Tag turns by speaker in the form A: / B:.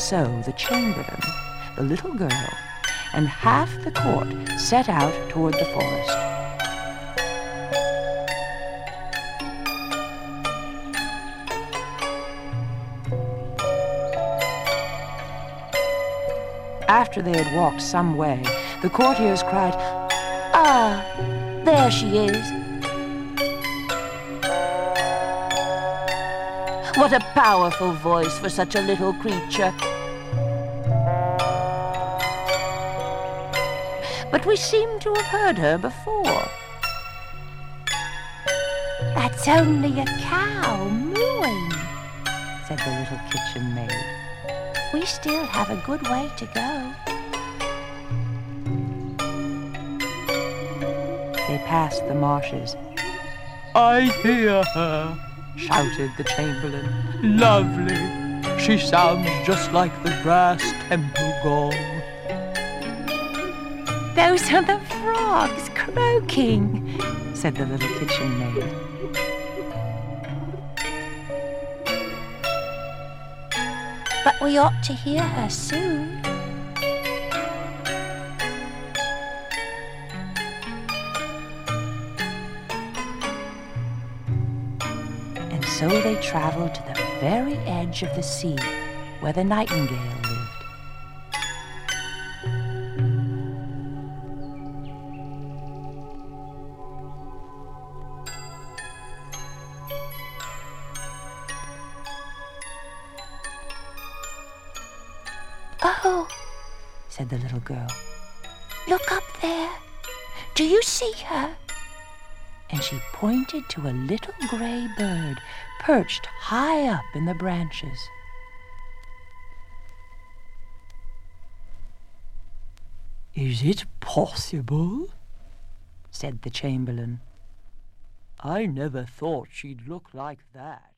A: So the chamberlain, the little girl, and half the court set out toward the forest. After they had walked some way, the courtiers cried, "Ah, there she is! What a powerful voice for such a little creature! But we seem to have heard her before." "That's only a cow mooing," said the little kitchen maid. "We still have a good way to go." They passed the marshes.
B: "I hear her,"
A: shouted the chamberlain.
B: "Lovely. She sounds just like the brass temple gong."
A: "Those are the frogs croaking," said the little kitchen maid. "But we ought to hear her soon." And so they traveled to the very edge of the sea where the nightingale lived. "Oh," said the little girl, "look up there. Do you see her?" And she pointed to a little gray bird perched high up in the branches.
B: "Is it possible?"
A: said the chamberlain.
B: "I never thought she'd look like that."